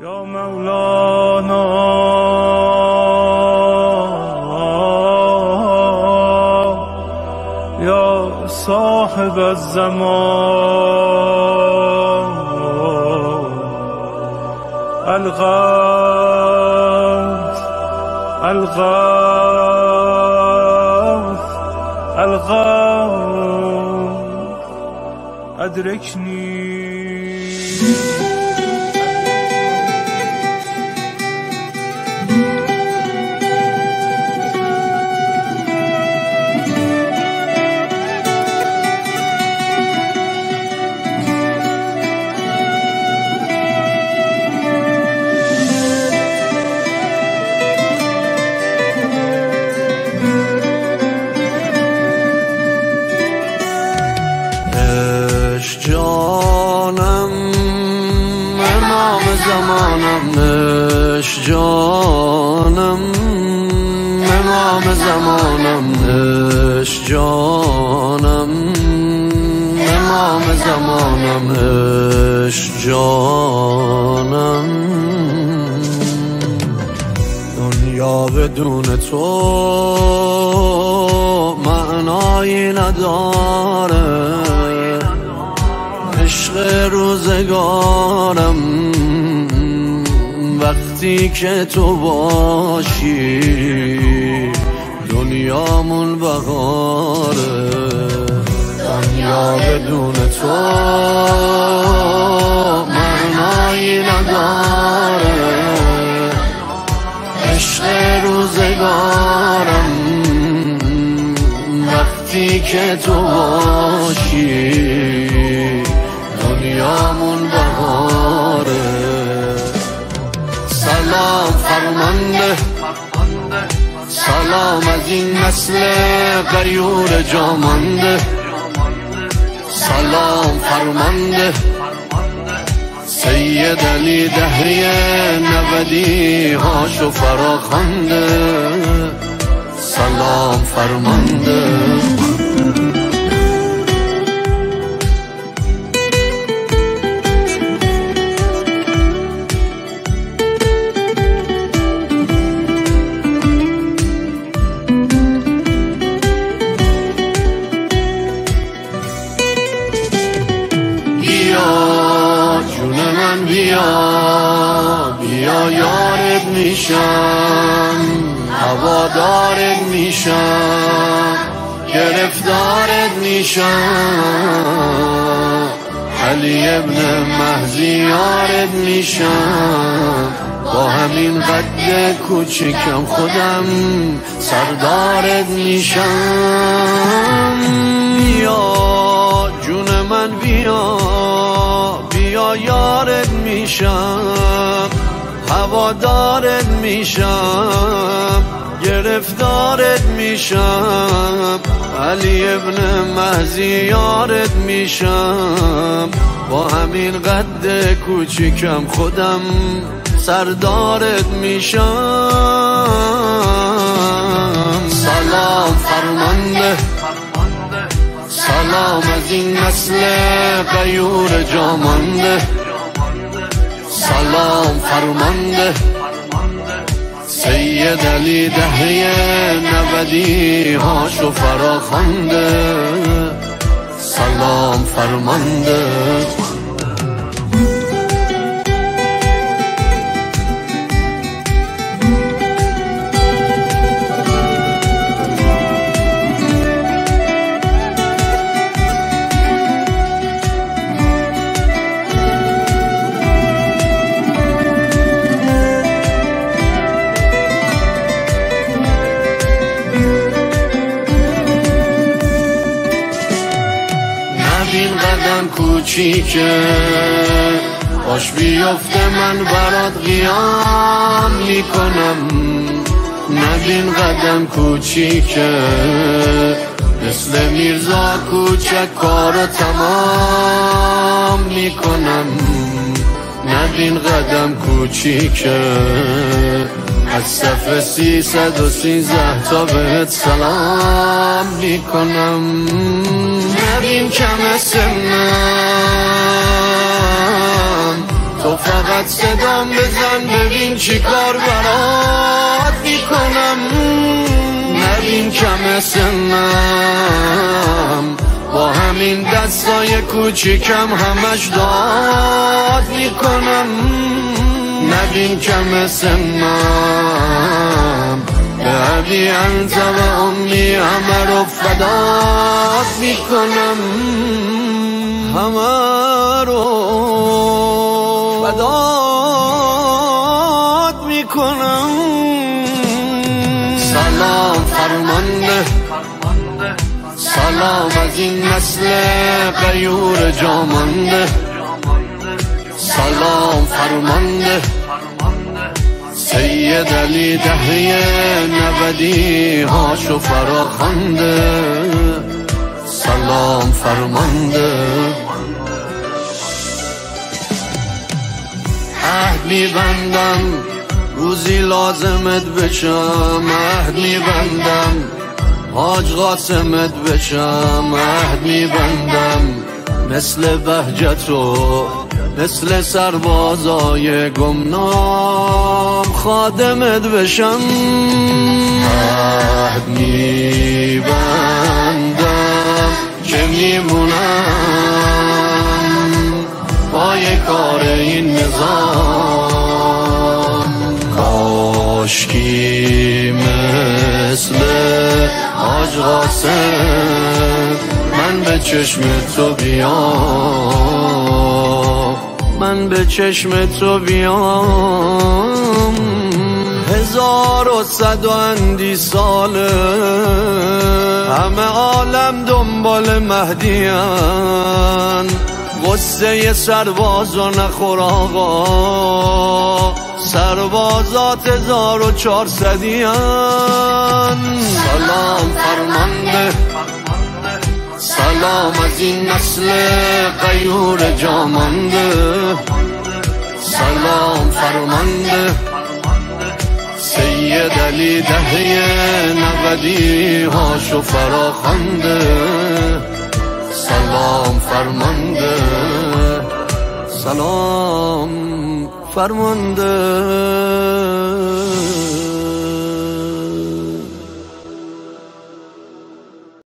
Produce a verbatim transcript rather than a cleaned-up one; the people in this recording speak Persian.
یا مولانا یا صاحب الزمان الغوث الغوث الغوث ادرکنی. جانم امام زمانم، عشق جانم امام زمانم، عشق جانم امام زمانم، عشق جانم. دنیا بدون تو معنایی نداره، عشق روزگارم وقتی که تو باشی دنیامون بهاره. دنیا بدون تو معنایی نداره، عشق روزگارم وقتی که تو باشی دنیامون بهاره. سلام فرمانده، سلام از این نسل غیور جامانده، سلام فرمانده سید علی دهری نودی هاشو فراخوانده، سلام فرمانده. بیا بیا یارت میشم، هوادارت میشم، گرفتارت میشم، علی ابن مهدی یارت میشم، با همین قد کوچیکم خودم سردارت میشم. یا جون من بیا بیا یارت میشم، هوادارت میشم، گرفتارت میشم، علی ابن مهدی یارت میشم، با همین قد کوچیکم خودم سردارت میشم. سلام فرمانده، سلام از این نسل غیور جامانده، سلام فرمانده سید علی دهری نودی هاشو فراخوانده، سلام فرمانده. این قدم کوچیکه باش بیفته من برات قیام میکنم، نبین قدم کوچیکه مثل میرزا کوچک کارو تمام میکنم، نبین قدم کوچیکه از صف سیصد و سیزده تا بهت سلام میکنم. نبین کم سنم تو تو فقط صدام بزن ببین چی کار برات میکنم. نبین کم سنم با همین دستای کوچیکم همش داد میکنم. نبین کم سنم به ابی انت و امی همه رو فدات میکنم. همه رو فدات میکنم. سلام فرمانده سلام از این نسل غیور جامانده. سلام فرمانده سید علی دهه نودی هاشو فراخوانده. سلام فرمانده عهد میبندم روزی لازمت بشم. عهد میبندم حاج قاسمت بشم. عهد میبندم مثل بهجتو مثل سربازای گمنام خادمت بشم. عهد میبندم که میمونم پای کار این نظام. کاشکی مثل حاج قاسم من به چشم تو بیام. من به چشم تو بیام. هزار و صد و اندی ساله همه عالم دنبال مهدیان. قصه سربازو نخور آقا سربازات هزار و چهارصدیان. سلام فرمانده سلام از این نسل غیور جامانده. سلام فرمانده سید علی دهه نودی هاشو فراخوانده. سلام فرمانده سلام فرمانده.